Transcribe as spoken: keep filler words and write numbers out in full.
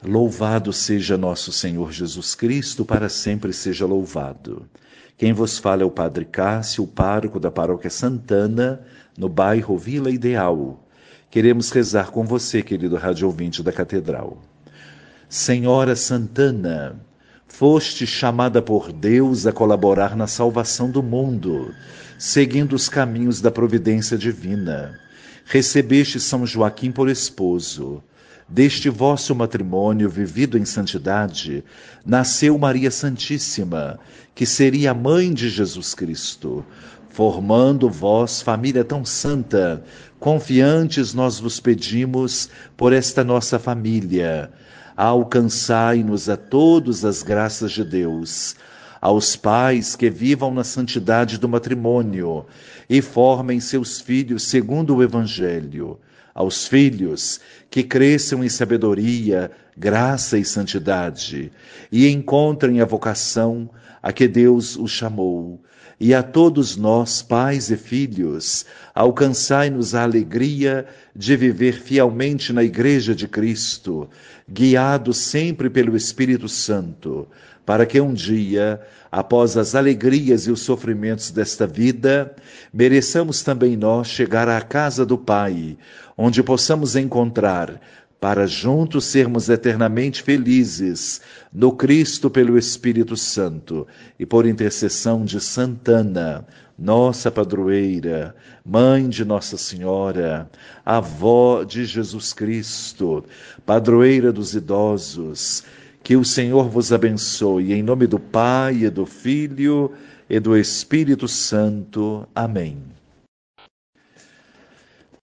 Louvado seja nosso Senhor Jesus Cristo, para sempre seja louvado. Quem vos fala é o Padre Cássio, o pároco da Paróquia Santana, no bairro Vila Ideal. Queremos rezar com você, querido rádio ouvinte da Catedral. Senhora Santana, foste chamada por Deus a colaborar na salvação do mundo, seguindo os caminhos da providência divina. Recebeste São Joaquim por esposo. Deste vosso matrimônio vivido em santidade, nasceu Maria Santíssima, que seria a mãe de Jesus Cristo. Formando vós família tão santa, confiantes nós vos pedimos por esta nossa família. Alcançai-nos a todos as graças de Deus, aos pais que vivam na santidade do matrimônio e formem seus filhos segundo o Evangelho, aos filhos que cresçam em sabedoria, graça e santidade, e encontrem a vocação a que Deus os chamou. E a todos nós, pais e filhos, alcançai-nos a alegria de viver fielmente na Igreja de Cristo, guiados sempre pelo Espírito Santo, para que um dia, após as alegrias e os sofrimentos desta vida, mereçamos também nós chegar à casa do Pai, onde possamos encontrar, para juntos sermos eternamente felizes, no Cristo pelo Espírito Santo e por intercessão de Santana, nossa padroeira, mãe de Nossa Senhora, avó de Jesus Cristo, padroeira dos idosos. Que o Senhor vos abençoe, em nome do Pai, e do Filho, e do Espírito Santo. Amém.